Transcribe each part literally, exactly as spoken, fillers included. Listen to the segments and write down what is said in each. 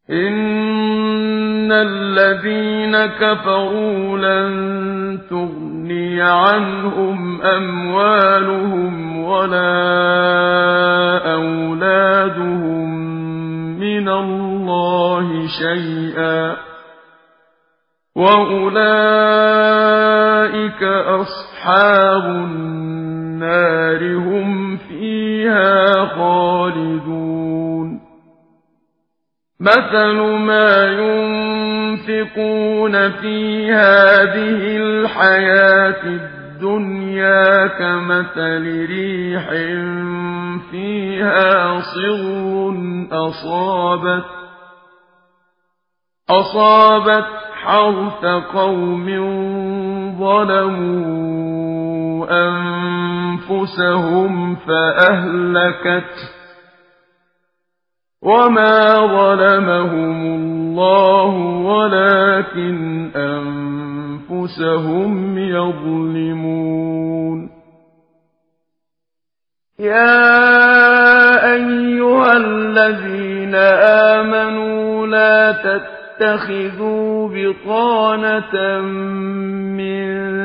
إن الذين كفروا لن تغني عنهم أموالهم ولا أولادهم من الله شيئا وأولئك أصحاب النار هم فيها خالدون مثل ما ينفقون في هذه الحياة الدنيا كمثل ريح فيها صر أصابت أصابت حرث قوم ظلموا أنفسهم فأهلكته وما ظلمهم الله ولكن أنفسهم يظلمون يا أيها الذين آمنوا لا تتخذوا بطانة من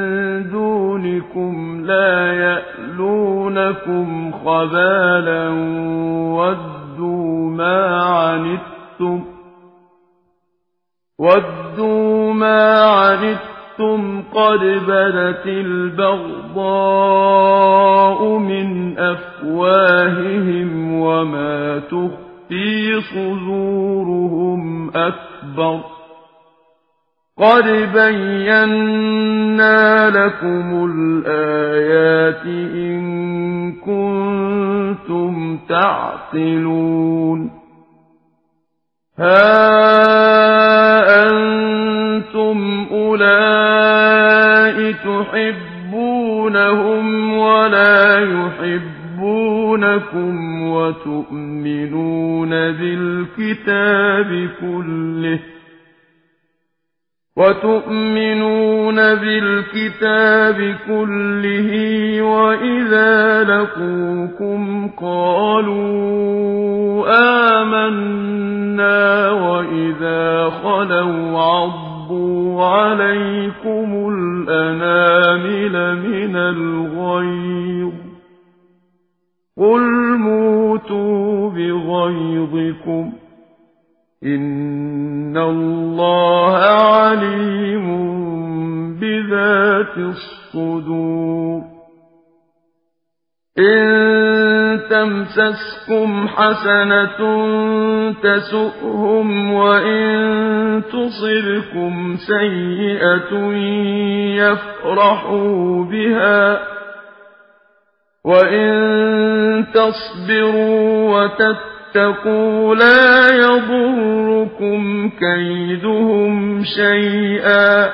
دونكم لا يألونكم خبالا ودوا ما عنتم ودوا ما عنتم قد بدت البغضاء من أفواههم وما تخفي صدورهم أكبر قد بينا لكم الآيات إن كنتم تعقلون ها أنتم أولئك تحبونهم ولا يحبونكم وتؤمنون بالكتاب كله وتؤمنون بالكتاب كله وإذا لقوكم قالوا آمنا وإذا خلوا عضوا عليكم الأنامل من الغيظ قل موتوا بغيظكم إن الله عليم بذات الصدور إن تمسسكم حسنة تسؤهم وإن تصبكم سيئة يفرحوا بها وإن تصبروا وتتقوا لا يضركم كيدهم شيئا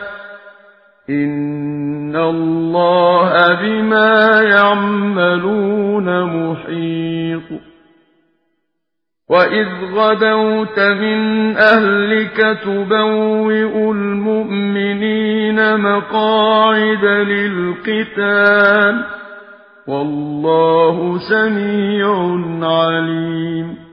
إن الله بما يعملون محيط وإذ غدوت من أهلك تبوئ المؤمنين مقاعد للقتال والله سميع عليم